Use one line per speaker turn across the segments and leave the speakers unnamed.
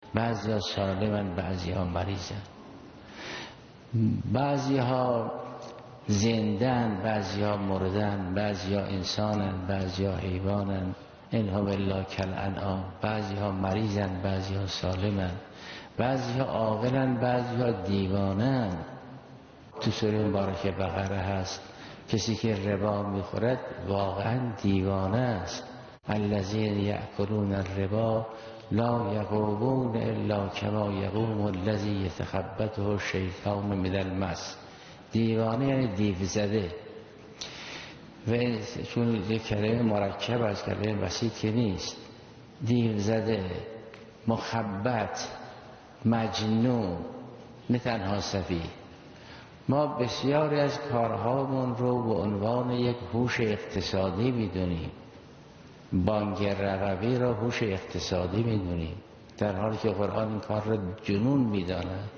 بعضی ها سالمن، بعضی ها مریضن، بعضی ها زندن، بعضی ها مردن، بعضی ها انسانن، بعضی ها حیوانن، ان هم الا کالانعام. بعضی ها مریضن، بعضی ها سالمن، بعضی ها عاقلن، بعضی ها دیوانن. تو سوره مبارکه بقره هست کسی که ربا میخورد واقعا دیوانه است. الذین یأکلون الربا لا یقومون الا کما یقوم الذی یتخبطه الشیطان من المس. دیوانه یعنی دیو زده، و چون یک کلمه مرکب از کلمه بسیط که نیست. دیو زده، مخبط، مجنون، نه تنها سفیه. ما بسیاری از کارهامون رو به عنوان یک هوش اقتصادی میدونیم، بانک رقبی را هوش اقتصادی میدونیم، در حالی که قرآن این کار را جنون میداند.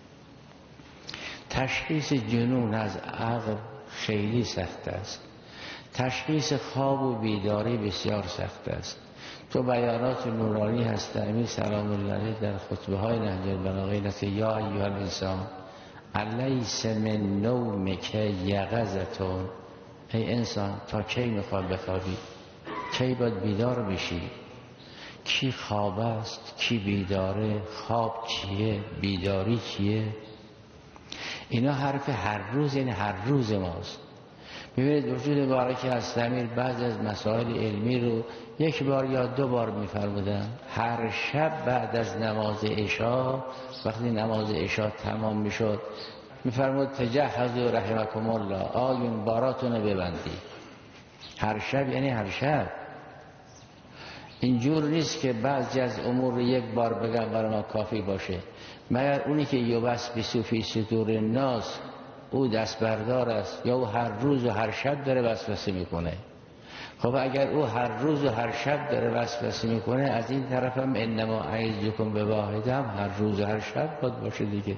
تشخیص جنون از عقل خیلی سخت است. تشخیص خواب و بیداری بسیار سخت است. تو بیانات نورانی هست امیر سلام الله علیه در خطبه های نهج البلاغه است که یا ایها الانسان الیس من نومک یقظتون. ای انسان تا کی میخواد بخوابی؟ کی باید بیدار بشی؟ کی خواب است؟ کی بیداره؟ خواب چیه؟ بیداری چیه؟ اینا حرف هر روز، یعنی هر روز ماست. ببینید وجود مبارک از امیر بعض از مسائل علمی رو یک بار یا دو بار میفرمودن. هر شب بعد از نماز عشا، وقتی نماز عشا تمام میشد میفرمود تجهزوا رحمکم الله، آیون باراتون رو ببندی. هر شب یعنی هر شب. اینجور نیست که بعضی از امور رو یک بار بگم برای ما کافی باشه، مگر اونی که یوبسبسوا فی صدور الناس او دست بردار است یا او هر روز و هر شب داره وسوسه میکنه. خب اگر او هر روز و هر شب داره وسوسه میکنه، از این طرف هم انما اعظکم بواحد هم هر روز و هر شب باید باشه دیگه.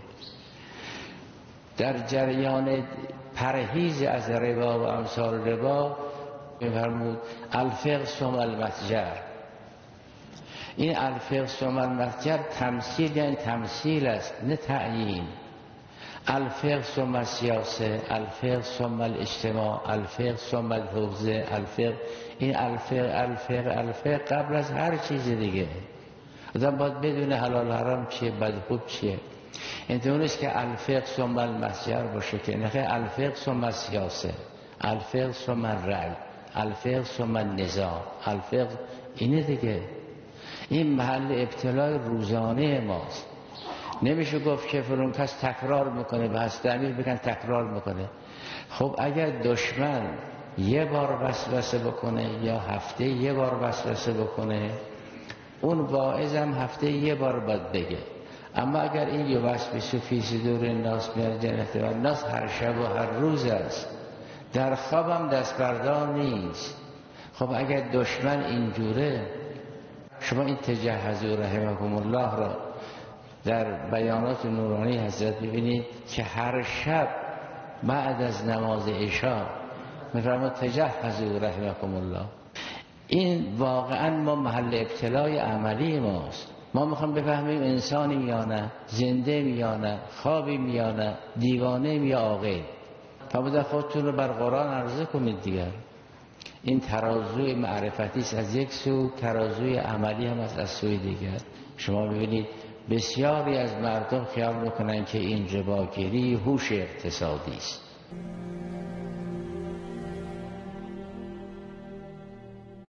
در جریان پرهیز از ربا و امثال ربا میفرمود الفقه ثم المتجر. این الفقه ثم المتجر تمثیل یعنی تمثیل است، نه تعیین. الفقه ثم السیاسه، الفقه ثم الاجتماع، الفقه ثم الحوزه، الفقه. این الفقه قبل از هر چیز دیگه. آدم باید بدون حلال حرام چیه، بد خوب چیه. اینطور نیست که الفقه ثم المتجر باشه، که نه، الفقه ثم السیاسه، الفقه ثم الرأی، الفقه ثم النزاع، الفقه. اینه دیگه. این محل ابتلای روزانه ماست. نمیشه گفت که فلان کس تکرار میکنه، به هست امیر بگن تکرار میکنه. خب اگر دشمن یه بار وسوسه بکنه یا هفته یه بار وسوسه بکنه، اون واعظ هم هفته یه بار باید بگه. اما اگر این یوبسبسوا فی صدور الناس من الجنة والناس هر شب و هر روز است، در خوابم دست بردار نیست. خب اگر دشمن اینجوره، شما این تجهزوا رحمکم الله را در بیانات نورانی حضرت ببینید که هر شب بعد از نماز عشا میفرماد تجهزوا رحمکم الله. این واقعا ما محل ابتلای عملی ماست. ما میخوام بفهمیم انسانیم یا نه، زنده یا نه، خوابیم یا نه، دیوانه یا عاقل. فرمود خودتون رو بر قرآن عرضه کنید دیگر. این ترازوی معرفتی است از یک سو، ترازوی عملی هم از سوی دیگر. شما ببینید بسیاری از مردم خیال میکنن که این رباگیری هوش اقتصادی است.